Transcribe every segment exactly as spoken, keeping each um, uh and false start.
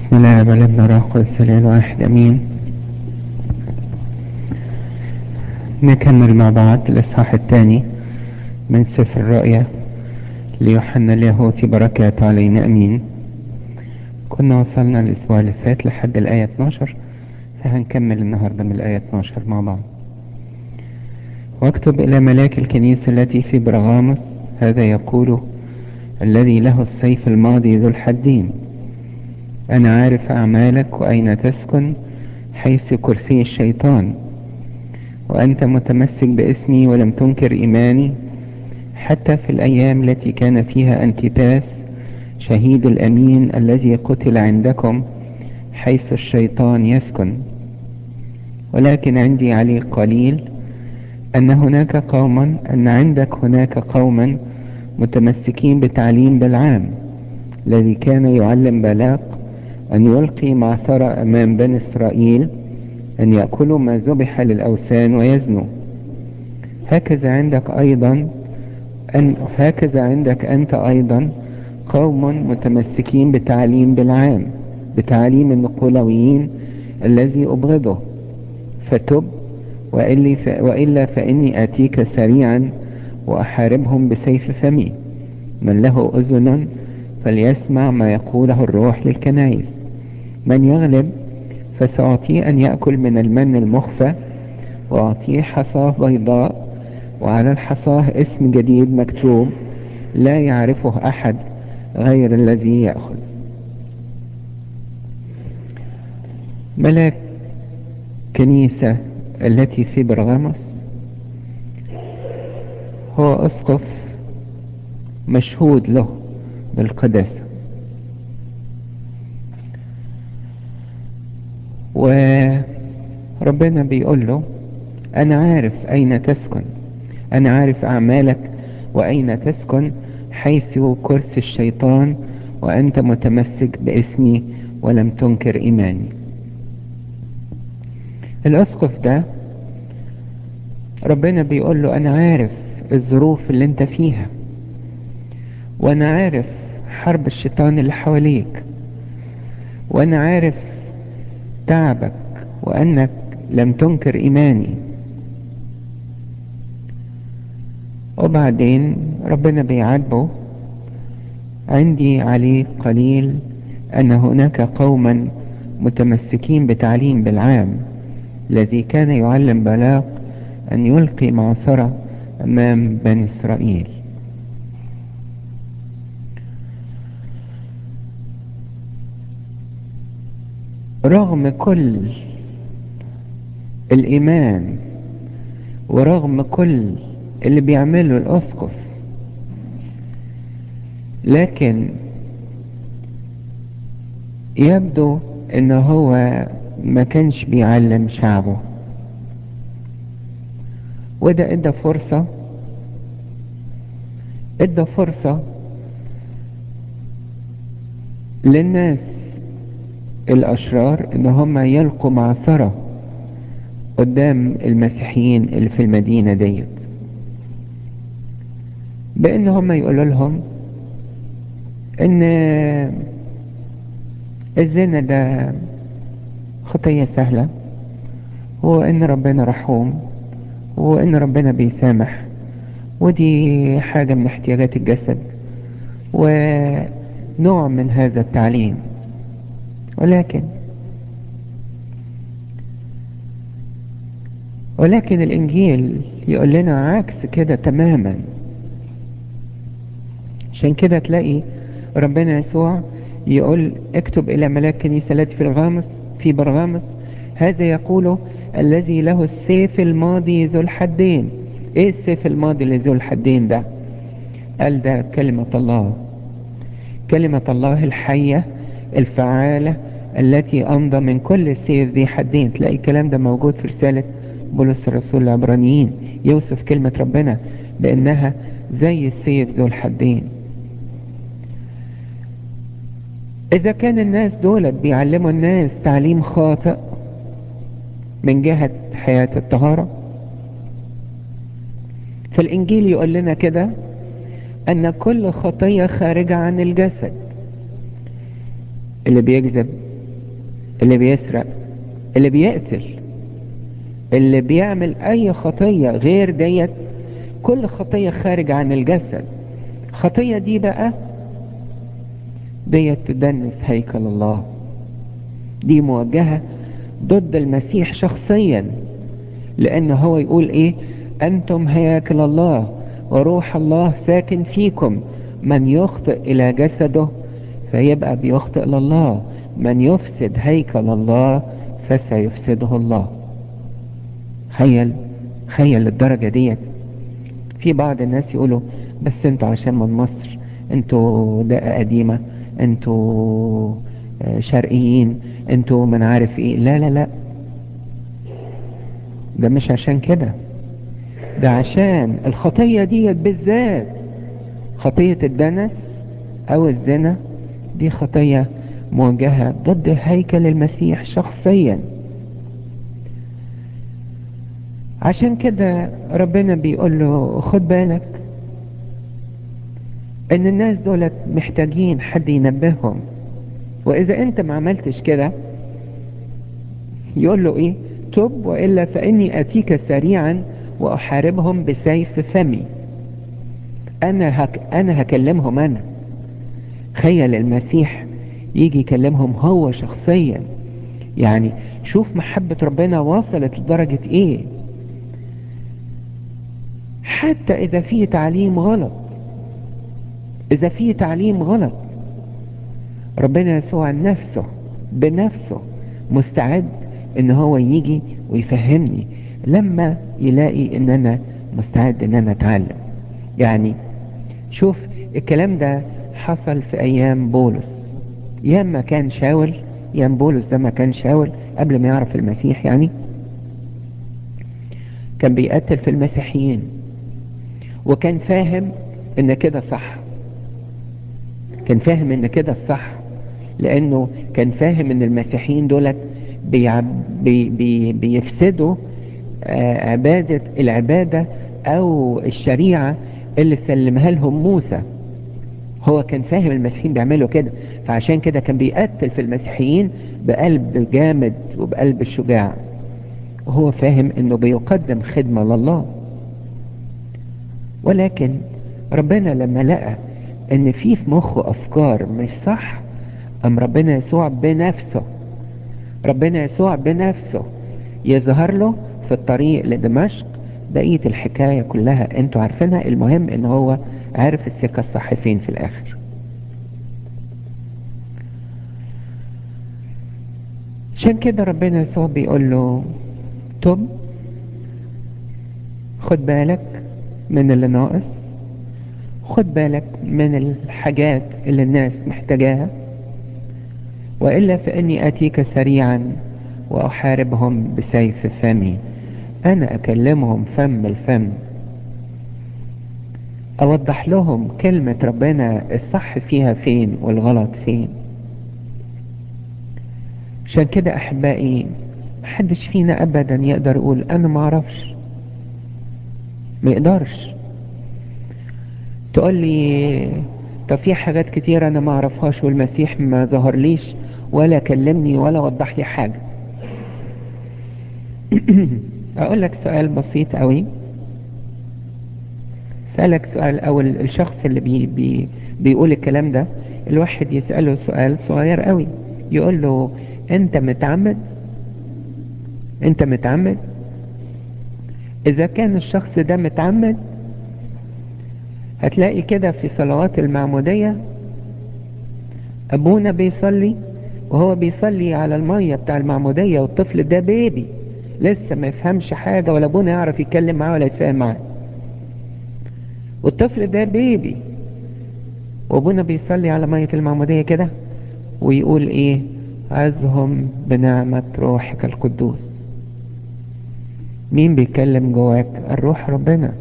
بسم الله والابن والروح القدس الإله الواحد امين. نكمل مع بعض الاصحاح الثاني من سفر الرؤيا ليوحنا اليهودي، بركاته علينا امين. كنا وصلنا الاسبوع اللي فات لحد الايه اتناشر، فهنكمل النهارده من الايه اتناشر مع بعض. واكتب الى ملاك الكنيسه التي في برغاموس، هذا يقول الذي له السيف الماضي ذو الحدين: انا عارف اعمالك واين تسكن، حيث كرسي الشيطان، وأنت متمسك باسمي ولم تنكر إيماني، حتى في الأيام التي كان فيها أنتيباس شهيد الأمين الذي قتل عندكم، حيث الشيطان يسكن. ولكن عندي عليه قليل، أن هناك قوما أن عندك هناك قوما متمسكين بتعليم بلعام الذي كان يعلم بالاق أن يلقي معثرة أمام بني إسرائيل، أن يأكلوا ما ذبح للأوثان ويزنوا. هكذا عندك أيضا أن هكذا عندك أنت أيضا قوم متمسكين بتعليم بلعام، بتعليم النقولويين الذي أبغضه. فتب، وإلا فإني آتيك سريعا وأحاربهم بسيف فمي. من له أذن فليسمع ما يقوله الروح للكنائس. من يغلب فسأعطيه أن يأكل من المن المخفى، وأعطيه حصاة بيضاء، وعلى الحصاة اسم جديد مكتوب لا يعرفه أحد غير الذي يأخذ. ملاك كنيسة التي في برغاموس هو أسقف مشهود له بالقداسة، وربنا بيقول له: أنا عارف أين تسكن، أنا عارف أعمالك وأين تسكن، حيث كرسي الشيطان، وأنت متمسك باسمي ولم تنكر إيماني. الأسقف ده ربنا بيقول له: أنا عارف الظروف اللي انت فيها، وأنا عارف حرب الشيطان اللي حواليك، وأنا عارف تعبك وأنك لم تنكر إيماني. وبعدين ربنا بيعاتبه: عندي عليه قليل، أن هناك قوما متمسكين بتعليم بلعام الذي كان يعلم بالاق أن يلقي معصرة أمام بني إسرائيل. رغم كل الإيمان ورغم كل اللي بيعمله الأسقف، لكن يبدو ان هو ما كانش بيعلم شعبه، وده ادى فرصة ادى فرصة للناس الاشرار ان هم يلقوا معصرة قدام المسيحيين اللي في المدينة ديت، بان هم يقولوا لهم ان الزنا ده خطية سهلة، وان ربنا رحوم، وان ربنا بيسامح، ودي حاجة من احتياجات الجسد، ونوع من هذا التعليم. ولكن ولكن الانجيل يقول لنا عكس كده تماما. عشان كده تلاقي ربنا يسوع يقول: اكتب الى ملاك كنيسة التي في برغاموس في برغاموس هذا يقول الذي له السيف الماضي ذو الحدين. ايه السيف الماضي اللي ذو الحدين ده؟ قال: ده كلمة الله، كلمة الله الحية الفعالة التي أمضى من كل سيف ذي حدين. تلاقي الكلام ده موجود في رسالة بولس الرسول العبرانيين، يوصف كلمة ربنا بأنها زي السيف ذو الحدين. إذا كان الناس دولت بيعلموا الناس تعليم خاطئ من جهة حياة الطهارة، فالإنجيل يقول لنا كده أن كل خطية خارجة عن الجسد، اللي بيكذب، اللي بيسرق، اللي بيقتل، اللي بيعمل اي خطية غير ديت، كل خطية خارج عن الجسد. خطية دي بقى ديت تدنس هيكل الله، دي موجهة ضد المسيح شخصيا، لان هو يقول ايه؟ انتم هياكل الله وروح الله ساكن فيكم، من يخطئ الى جسده فيبقى بيخطئ لله، من يفسد هيكل الله فسيفسده الله. خيل خيل الدرجة ديت. في بعض الناس يقولوا بس انتوا عشان من مصر، انتوا دقة قديمة، انتوا شرقيين، انتوا من عارف ايه. لا لا لا، ده مش عشان كده، ده عشان الخطية ديت بالذات، خطية الدنس او الزنا، دي خطية موجهة ضد هيكل المسيح شخصيا. عشان كده ربنا بيقول له خد بالك ان الناس دولت محتاجين حد ينبههم، واذا انت ما عملتش كده يقول له ايه؟ تب والا فاني اتيك سريعا واحاربهم بسيف فمي. انا هك انا هكلمهم انا. تخيل المسيح يجي يكلمهم هو شخصيا. يعني شوف محبة ربنا وصلت لدرجة ايه. حتى اذا في تعليم غلط، اذا في تعليم غلط، ربنا يسوع نفسه بنفسه مستعد ان هو يجي ويفهمني لما يلاقي ان انا مستعد ان انا اتعلم. يعني شوف الكلام ده حصل في ايام بولس، ايام ما كان شاول، ايام بولس ده ما كان شاول قبل ما يعرف المسيح. يعني كان بيقتل في المسيحيين، وكان فاهم ان كده صح، كان فاهم ان كده الصح، لانه كان فاهم ان المسيحيين دولت بيعب بي بي بيفسدوا آه عبادة العبادة او الشريعة اللي سلمها لهم موسى. هو كان فاهم المسيحيين بيعملوا كده، فعشان كده كان بيقتل في المسيحيين بقلب جامد وبقلب الشجاع، وهو فاهم انه بيقدم خدمة لله. ولكن ربنا لما لقى ان في في مخه افكار مش صح، ام ربنا يسوع بنفسه، ربنا يسوع بنفسه يظهر له في الطريق لدمشق. بقية الحكاية كلها انتوا عارفينها. المهم ان هو عارف السكة الصح فين في الاخر. عشان كده ربنا يسوع بيقول له تب، خد بالك من اللي ناقص، خد بالك من الحاجات اللي الناس محتاجاها، وإلا فإني أتيك سريعا وأحاربهم بسيف فمي. أنا أكلمهم فم الفم، أوضح لهم كلمة ربنا الصح فيها فين والغلط فين. عشان كده أحبائي محدش فينا أبدا يقدر يقول أنا ما أعرفش، ما يقدرش. تقول لي طب في حاجات كتير أنا ما أعرفهاش والمسيح ما ظهرليش ولا كلمني ولا وضح لي حاجة. أقول لك سؤال بسيط قوي. سألك سؤال، أو الشخص اللي بي بي بيقول الكلام ده، الواحد يسأله سؤال صغير قوي، يقول له أنت متعمد؟ أنت متعمد؟ إذا كان الشخص ده متعمد هتلاقي كده في صلوات المعمودية أبونا بيصلي، وهو بيصلي على المية بتاع المعمودية، والطفل ده بيبي لسه ما يفهمش حاجة، ولا أبونا يعرف يتكلم معاه ولا يتفاهم معاه، والطفل ده بيبي، وأبونا بيصلي على مية المعمودية كده ويقول إيه؟ عزهم بنعمة روحك القدوس. مين بيتكلم جواك؟ الروح ربنا.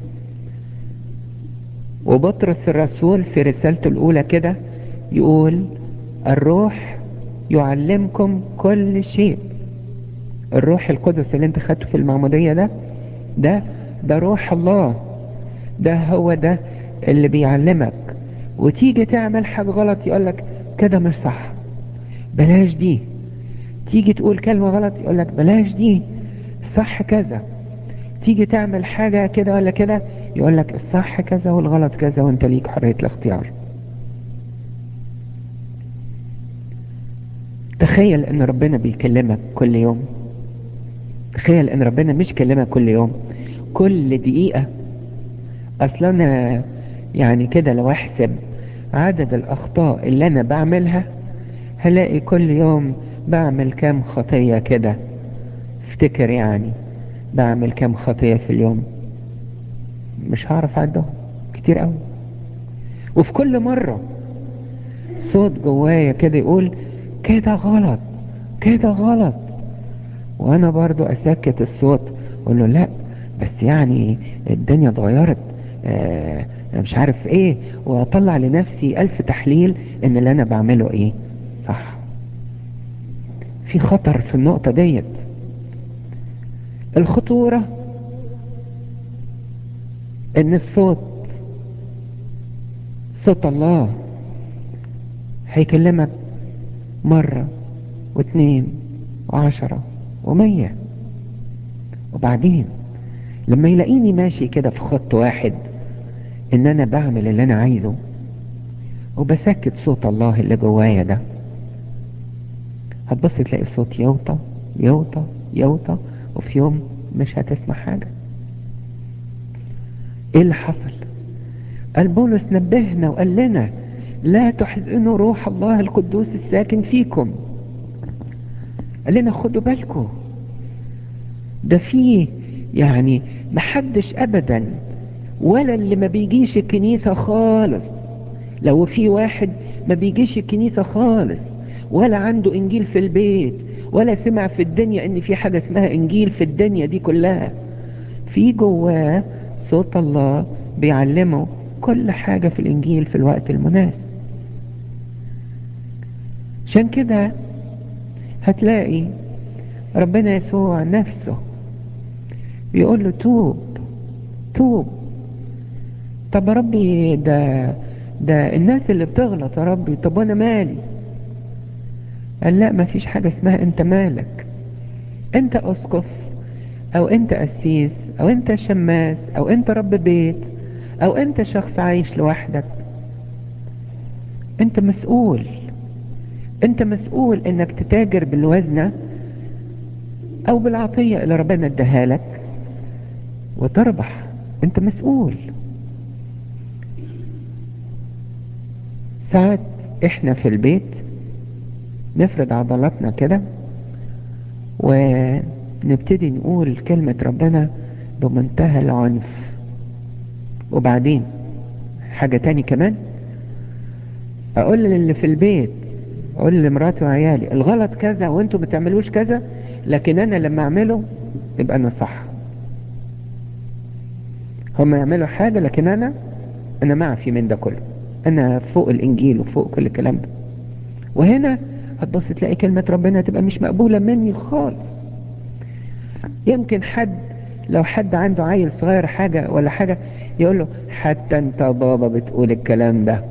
وبطرس الرسول في رسالته الأولى كده يقول الروح يعلمكم كل شيء. الروح القدس اللي انت خدته في المعمودية ده ده ده روح الله، ده هو ده اللي بيعلمك. وتيجي تعمل حاجة غلط يقولك كده مش صح، بلاش دي، تيجي تقول كلمة غلط يقولك بلاش دي، الصح كذا. تيجي تعمل حاجة كده ولا كده يقولك الصح كذا والغلط كذا، وانت ليك حرية الاختيار. تخيل ان ربنا بيكلمك كل يوم. تخيل ان ربنا مش كلمك كل يوم، كل دقيقة. اصلا انا يعني كده لو احسب عدد الاخطاء اللي انا بعملها هلاقي كل يوم بعمل كام خطية كده. افتكر يعني بعمل كام خطية في اليوم، مش هعرف اعدهم، كتير قوي. وفي كل مرة صوت جوايا كده يقول كده غلط، كده غلط، وانا برضو اسكت الصوت اقول له لا، بس يعني الدنيا اتغيرت، آه مش عارف ايه، واطلع لنفسي الف تحليل ان اللي انا بعمله ايه صح. في خطر في النقطة ديت. الخطورة ان الصوت، صوت الله هيكلمك مرة واتنين وعشرة ومية، وبعدين لما يلاقيني ماشي كده في خط واحد ان انا بعمل اللي انا عايزه وبسكت صوت الله اللي جوايا ده، هتبص تلاقي الصوت يوطى يوطى يوطى، وفي يوم مش هتسمع حاجة. ايه اللي حصل؟ قال بولس نبهنا وقال لنا لا تحزنوا روح الله القدوس الساكن فيكم. قال لنا خدوا بالكم، ده فيه يعني محدش ابدا، ولا اللي ما بيجيش الكنيسة خالص، لو في واحد ما بيجيش الكنيسة خالص ولا عنده انجيل في البيت ولا سمع في الدنيا ان في حاجة اسمها انجيل في الدنيا دي كلها، في جواه صوت الله بيعلمه كل حاجة في الانجيل في الوقت المناسب. عشان كده هتلاقي ربنا يسوع نفسه بيقول له توب توب. طب يا ربي ده ده الناس اللي بتغلط يا ربي، طب وانا مالي؟ قال لا، ما فيش حاجة اسمها انت مالك. انت اسقف او انت قسيس او انت شماس او انت رب بيت او انت شخص عايش لوحدك، انت مسؤول. انت مسؤول انك تتاجر بالوزنة او بالعطية اللي ربنا اداها لك وتربح. انت مسؤول. ساعات احنا في البيت نفرد عضلاتنا كده ونبتدي نقول كلمة ربنا بمنتهى العنف، وبعدين حاجة تاني كمان اقول للي في البيت، اقول لمراتي وعيالي الغلط كذا وانتوا بتعملوش كذا، لكن انا لما اعمله يبقى انا صح. هم يعملوا حاجة لكن انا انا معفي من ده كله، انا فوق الانجيل وفوق كل الكلام ده. وهنا هتبص تلاقي كلمة ربنا تبقى مش مقبولة مني خالص. يمكن حد لو حد عنده عيل صغير حاجة ولا حاجة يقول له حتى انت بابا بتقول الكلام ده،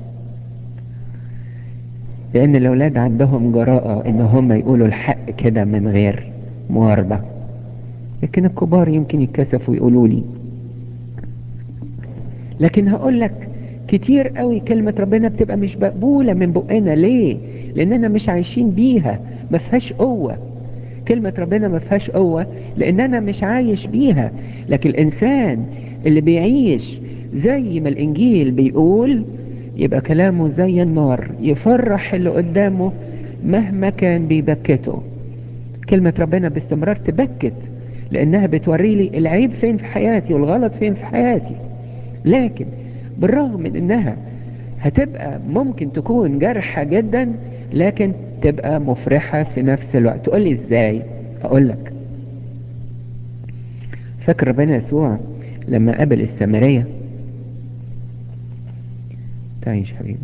لان الاولاد عندهم جراءة ان هم يقولوا الحق كده من غير مواربة، لكن الكبار يمكن يتكسفوا يقولوا لي. لكن هقول لك كتير قوي كلمة ربنا بتبقى مش مقبولة من بقنا. ليه؟ لاننا مش عايشين بيها، ما فيهاش قوة. كلمة ربنا ما فيهاش قوة لاننا مش عايش بيها. لكن الانسان اللي بيعيش زي ما الانجيل بيقول يبقى كلامه زي النار يفرح اللي قدامه مهما كان بيبكته. كلمة ربنا باستمرار تبكت لانها بتوري لي العيب فين في حياتي والغلط فين في حياتي. لكن بالرغم من انها هتبقى ممكن تكون جارحة جدا لكن تبقى مفرحة في نفس الوقت. تقول لي ازاي؟ اقول لك. فاكر ربنا يسوع لما قابل السامرية؟ تعيش حبيبي.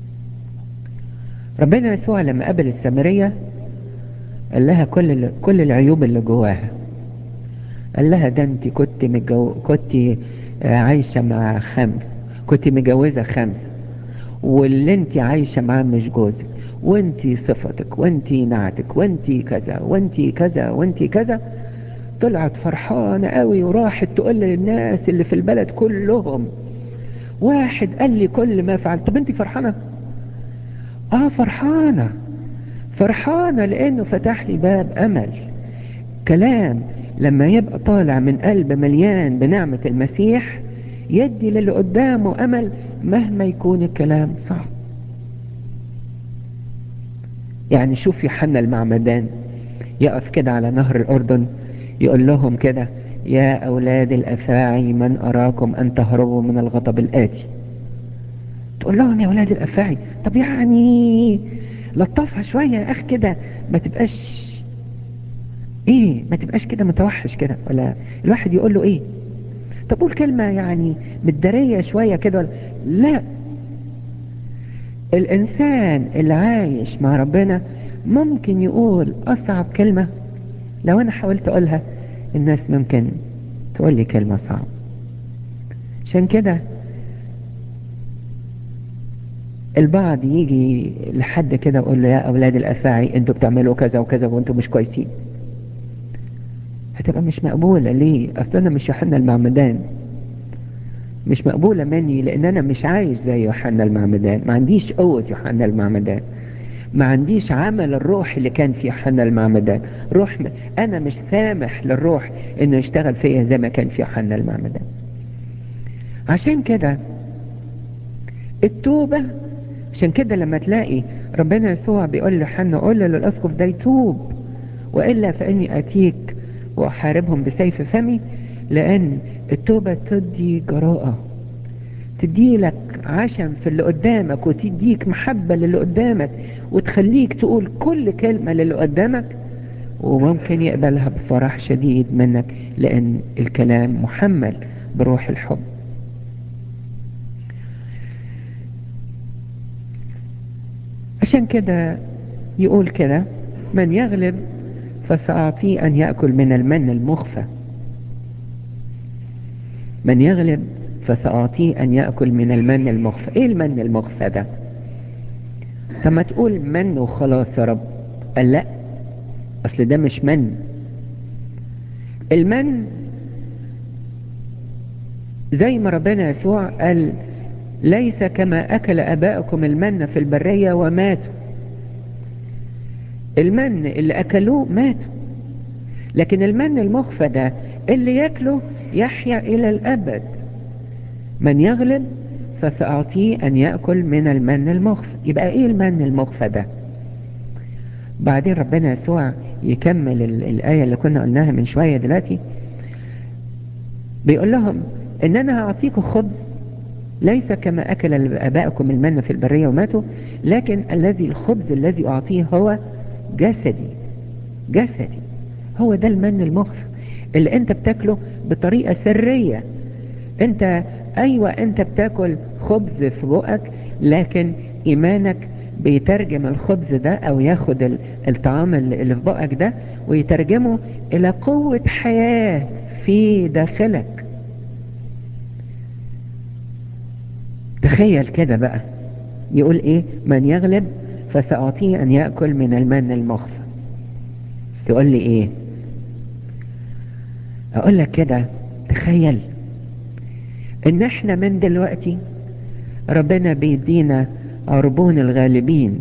ربنا يسوع لما قابل السامرية قال لها كل كل العيوب اللي جواها. قال لها ده انت كنت متجو... كنت عايشة مع خمس، كنت متجوزة خمسة، واللي انت عايشة معاه مش جوزك، وانتي صفتك وانتي نعتك وانتي كذا وانتي كذا وانتي كذا. طلعت فرحانة قوي وراحت تقول للناس اللي في البلد كلهم، واحد قال لي كل ما فعلت. طب انتي فرحانة؟ اه فرحانة، فرحانة لانه فتح لي باب امل. كلام لما يبقى طالع من قلب مليان بنعمة المسيح يدي للي قدامه امل مهما يكون الكلام صعب. يعني شوف يوحنا المعمدان يقف كده على نهر الأردن يقول لهم كده: يا أولاد الأفاعي من أراكم أن تهربوا من الغضب الآتي. تقول لهم يا أولاد الأفاعي، طب يعني لطفها شوية يا أخ كده، ما تبقاش إيه، ما تبقاش كده متوحش كده. ولا الواحد يقول له إيه، طب قول كلمة يعني متدارية شوية كده. لا، الإنسان اللي عايش مع ربنا ممكن يقول أصعب كلمة. لو أنا حاولت أقولها الناس ممكن تقول لي كلمة صعبة. عشان كده البعض يجي لحد كده ويقول له: يا أولاد الأفاعي أنتوا بتعملوا كذا وكذا وأنتوا مش كويسين. هتبقى مش مقبولة. ليه؟ أصل أنا مش يوحنا المعمدان. مش مقبولة مني لأن أنا مش عايش زي يوحنا المعمدان. ما عنديش قوة يوحنا المعمدان، ما عنديش عمل الروح اللي كان في يوحنا المعمدان. روح م... أنا مش سامح للروح إنه يشتغل فيا زي ما كان في يوحنا المعمدان. عشان كده التوبة، عشان كده لما تلاقي ربنا يسوع بيقول لحنا قول للأسقف ده يتوب وإلا فإني أتيك وأحاربهم بسيف فمي. لأن التوبة تدي جراءة، تدي لك عشم في اللي قدامك وتديك محبة للي قدامك وتخليك تقول كل كلمة للي قدامك وممكن يقبلها بفرح شديد منك لأن الكلام محمل بروح الحب. عشان كده يقول كده: من يغلب فسأعطيه أن يأكل من المن المخفى. من يغلب فسأعطيه أن يأكل من المن المخفى. إيه المن المخفى ده؟ طب ما تقول من وخلاص يا رب. قال لا، أصل ده مش من. المن زي ما ربنا يسوع قال: ليس كما أكل أباؤكم المن في البرية وماتوا. المن اللي أكلوه ماتوا، لكن المن المخفى ده اللي يأكله يحيا إلى الأبد. من يغلب فسأعطيه أن يأكل من المن المخفى. يبقى إيه المن المخفى ده؟ بعدين ربنا يسوع يكمل ال- الآية اللي كنا قلناها من شوية دلوقتي، بيقول لهم إن أنا هأعطيكم خبز ليس كما أكل آباؤكم المن في البرية وماتوا، لكن الذي الخبز الذي أعطيه هو جسدي. جسدي هو ده المن المخفى اللي انت بتاكله بطريقة سرية. انت ايوه انت بتاكل خبز في بقك، لكن ايمانك بيترجم الخبز ده او ياخد ال- الطعام اللي اللي في بقك ده ويترجمه الى قوة حياة في داخلك. تخيل كده بقى، يقول ايه؟ من يغلب فسأعطيه ان يأكل من المن المخفى. تقول لي ايه؟ اقول لك كده: تخيل ان احنا من دلوقتي ربنا بيدينا عربون الغالبين.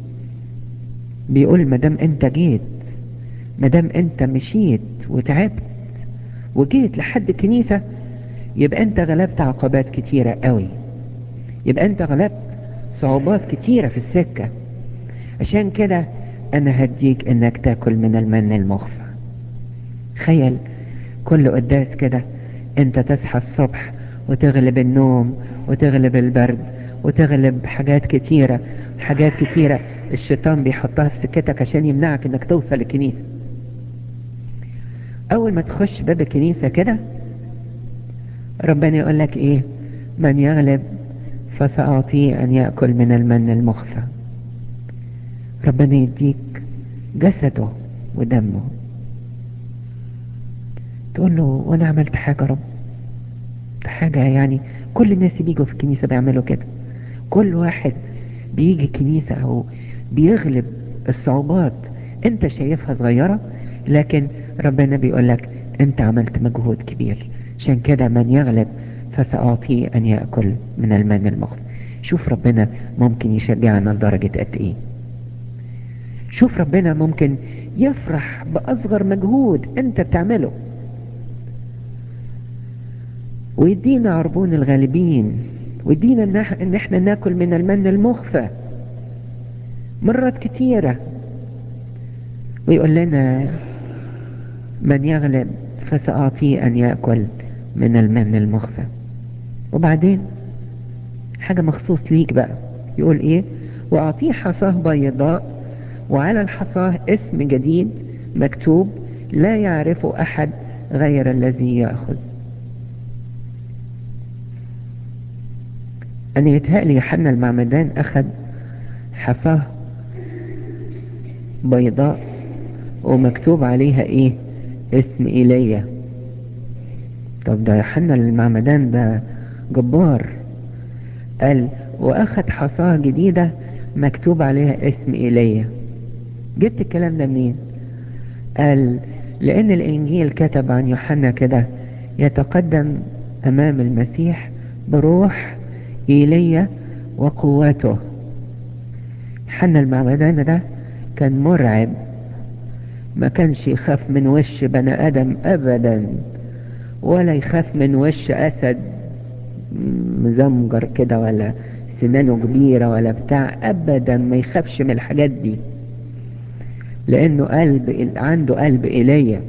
بيقول مدام انت جيت، مدام انت مشيت وتعبت وجيت لحد الكنيسة، يبقى انت غلبت عقبات كتيرة قوي، يبقى انت غلبت صعوبات كتيرة في السكة. عشان كده انا هديك انك تاكل من المن المخفى. تخيل كل قداس كده انت تصحى الصبح وتغلب النوم وتغلب البرد وتغلب حاجات كتيرة، حاجات كتيرة الشيطان بيحطها في سكتك عشان يمنعك انك توصل الكنيسة. اول ما تخش باب الكنيسة كده ربنا يقول لك ايه؟ من يغلب فسأعطيه ان يأكل من المن المخفى. ربنا يديك جسده ودمه. تقول له وانا عملت حاجة رب؟ حاجة يعني كل الناس اللي بيجوا في الكنيسة بيعملوا كده. كل واحد بيجي الكنيسة او بيغلب الصعوبات انت شايفها صغيرة، لكن ربنا بيقولك انت عملت مجهود كبير. عشان كده من يغلب فسأعطيه ان يأكل من المن المخفي. شوف ربنا ممكن يشجعنا لدرجة قد ايه. شوف ربنا ممكن يفرح بأصغر مجهود انت بتعمله، ويدينا عربون الغالبين، ويدينا ان إح- إن احنا ناكل من المن المخفى مرات كتيرة، ويقول لنا من يغلب فسأعطيه أن يأكل من المن المخفى. وبعدين حاجة مخصوص ليك بقى، يقول ايه؟ وأعطيه حصاه بيضاء، وعلى الحصاه اسم جديد مكتوب لا يعرف أحد غير الذي يأخذ. أنا يتهيألي يوحنا المعمدان أخذ حصاه بيضاء ومكتوب عليها ايه؟ اسم ايليا. طب ده يوحنا المعمدان ده جبار. قال واخد حصاه جديدة مكتوب عليها اسم ايليا. جبت الكلام ده منين؟ قال لان الانجيل كتب عن يوحنا كده: يتقدم امام المسيح بروح ايليا وقوته. يوحنا المعمدان ده كان مرعب، ما كانش يخاف من وش بني ادم ابدا، ولا يخاف من وش اسد مزمجر كده، ولا سنانه كبيرة ولا بتاع، ابدا ما يخافش من الحاجات دي، لانه قلب عنده قلب ايليا.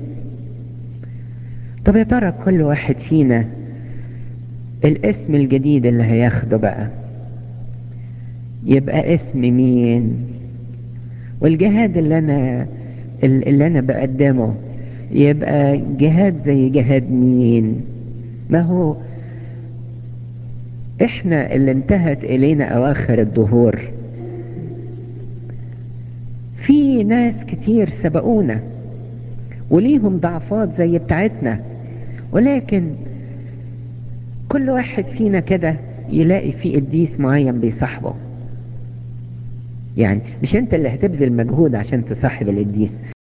طب يا ترى كل واحد فينا الاسم الجديد اللي هياخده بقى يبقى اسم مين؟ والجهاد اللي انا اللي انا بقدمه يبقى جهاد زي جهاد مين؟ ما هو احنا اللي انتهت الينا اواخر الدهور، في ناس كتير سبقونا وليهم ضعفات زي بتاعتنا، ولكن كل واحد فينا كده يلاقي فيه قديس معين بيصاحبه. يعني مش انت اللي هتبذل مجهود عشان تصاحب القديس،